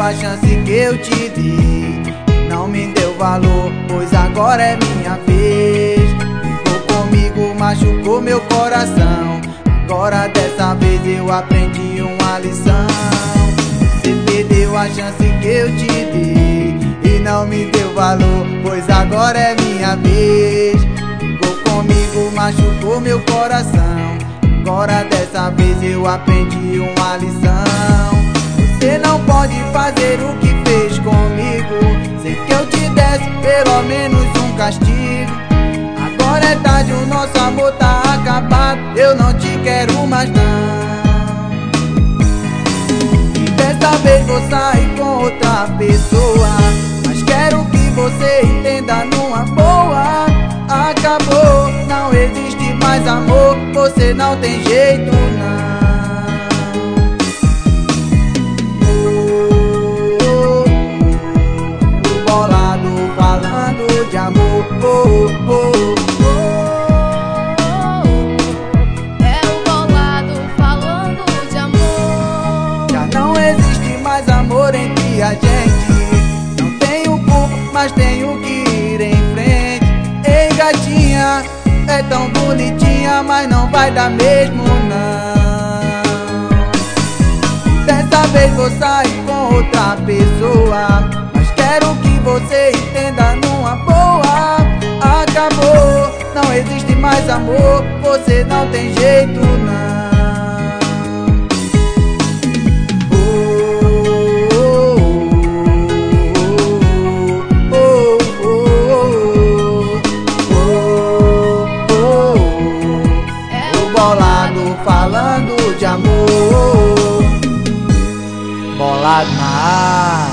a chance que eu te dei, não me deu valor, pois agora é minha vez. Ficou comigo, machucou meu coração. Agora dessa vez eu aprendi uma lição. Você perdeu a chance que eu te dei e não me deu valor, pois agora é minha vez. Ficou comigo, machucou meu coração. Agora dessa vez eu aprendi uma lição. Você não pode fazer o que fez comigo, sem que eu te desse pelo menos um castigo. Agora é tarde, o nosso amor tá acabado, eu não te quero mais não. E dessa vez vou sair com outra pessoa, mas quero que você entenda numa boa. Acabou, não existe mais amor, você não tem jeito não. Bolado falando de amor, é o bolado falando de amor. Já não existe mais amor entre a gente. Não tenho culpa, mas tenho que ir em frente. Ei gatinha, é tão bonitinha, mas não vai dar mesmo não. Dessa vez vou sair com outra pessoa, mas quero que você entenda numa boa. Acabou, não existe mais amor, você não tem jeito não. Bolado falando de amor, bolado na área.